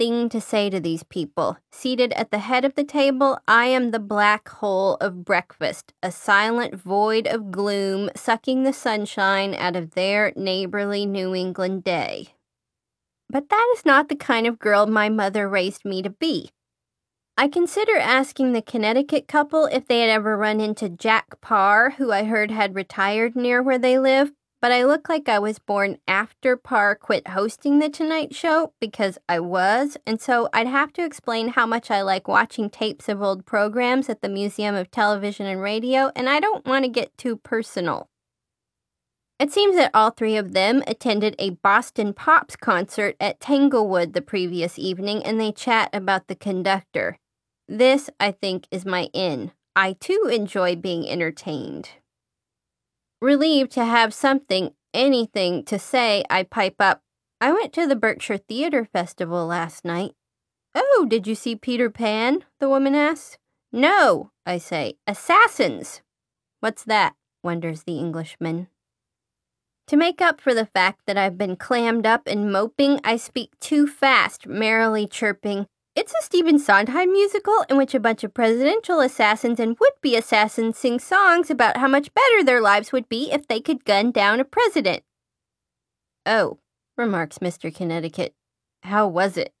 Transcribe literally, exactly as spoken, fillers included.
thing to say to these people. Seated at the head of the table, I am the black hole of breakfast, a silent void of gloom, sucking the sunshine out of their neighborly New England day. But that is not the kind of girl my mother raised me to be. I consider asking the Connecticut couple if they had ever run into Jack Parr, who I heard had retired near where they live, but I look like I was born after Parr quit hosting The Tonight Show, because I was, and so I'd have to explain how much I like watching tapes of old programs at the Museum of Television and Radio, and I don't want to get too personal. It seems that all three of them attended a Boston Pops concert at Tanglewood the previous evening, and they chat about the conductor. This, I think, is my in. I, too, enjoy being entertained. Relieved to have something, anything, to say, I pipe up, I went to the Berkshire Theater Festival last night. Oh, did you see Peter Pan? The woman asks. No, I say. Assassins. What's that? Wonders the Englishman. To make up for the fact that I've been clammed up and moping, I speak too fast, merrily chirping, it's a Stephen Sondheim musical in which a bunch of presidential assassins and would-be assassins sing songs about how much better their lives would be if they could gun down a president. Oh, remarks Mister Connecticut. How was it?